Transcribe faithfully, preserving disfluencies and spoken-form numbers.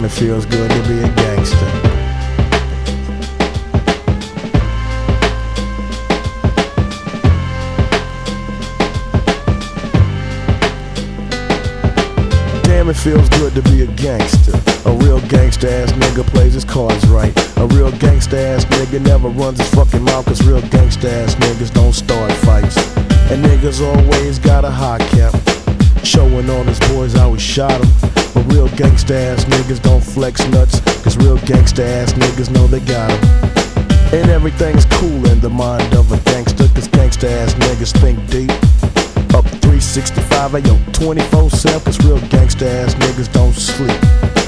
Damn, it feels good to be a gangster. Damn, it feels good to be a gangster. A real gangsta ass nigga plays his cards right. A real gangsta ass nigga never runs his fucking mouth, cause real gangsta ass niggas don't start fights. And niggas always got a high cap, showing all his boys how we shot him. But real gangsta ass niggas don't flex nuts, cause real gangsta ass niggas know they got him. And everything's cool in the mind of a gangster, cause gangsta ass niggas think deep. Up three sixty-five, ayo, twenty-four seven, cause real gangsta ass niggas don't sleep.